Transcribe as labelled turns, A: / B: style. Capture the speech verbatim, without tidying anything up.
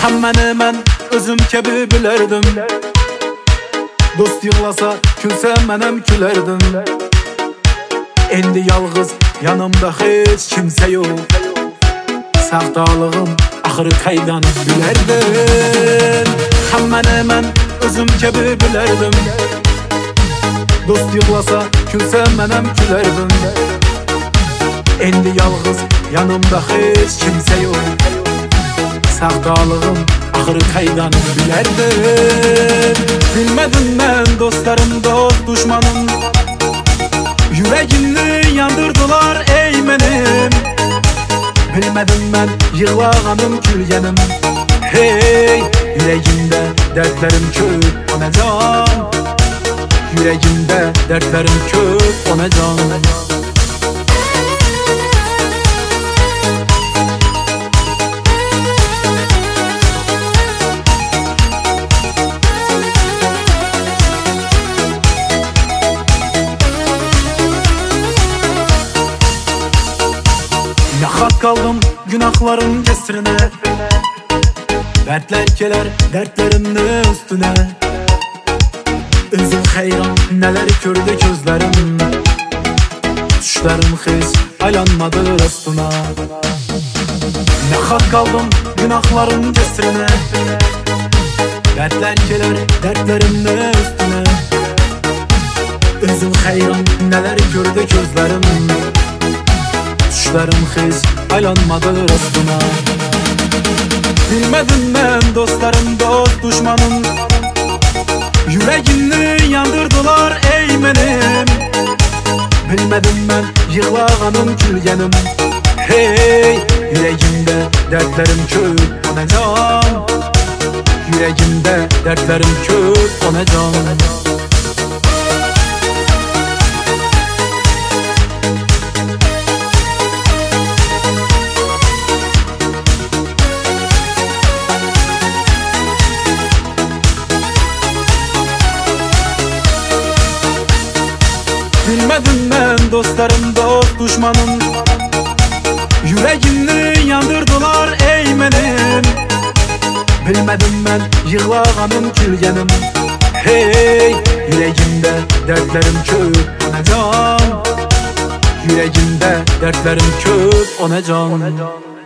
A: Hammani men özüm kebi bilerdim. Dost yığlasa külse men hem külerdim. Endi yalğız yanımda hiç kimse yok. Sağdalığım ahırı kaydan bilerdin. Hammani men özüm kebi bilerdim. Dost yığlasa külse men hem külerdim. Endi yalğız yanımda hiç kimse yok. Sağdalığım ahırı kaydan bilerdin. Bilmedim ben dostlarım dost düşmanım. Yüreğimni yandırdılar ey benim. Bilmedim ben yığlağanım külgenim. Hey, yüreğimde dertlerim köp ona can. Yüreğimde dertlerim köp ona can. Yakat kaldım günahların kesrine. Dertler keler dertlerimin üstüne. Özüm hayran neler gördü gözlerim. Düşlerim hiç aylanmadı rastına. Yakat kaldım günahların kesrine. Dertler keler dertlerimin üstüne. Özüm hayran neler gördü gözlerim. Düşlerim hiç aylanmadı rastına. Bilmedim ben dostlarım dost düşmanım. Yüreğimni yandırdılar ey benim. Bilmedim ben yığlağanım külgenim. Hey, yüreğimde dertlerim köp ona can. Yüreğimde dertlerim köp ona can. Bilmedim ben dostlarım dost düşmanım. Yüreğimni yandırdılar ey benim. Bilmedim ben yığlağanım külgenim. Hey, yüreğimde dertlerim köp ona can. Yüreğimde dertlerim köp ona can.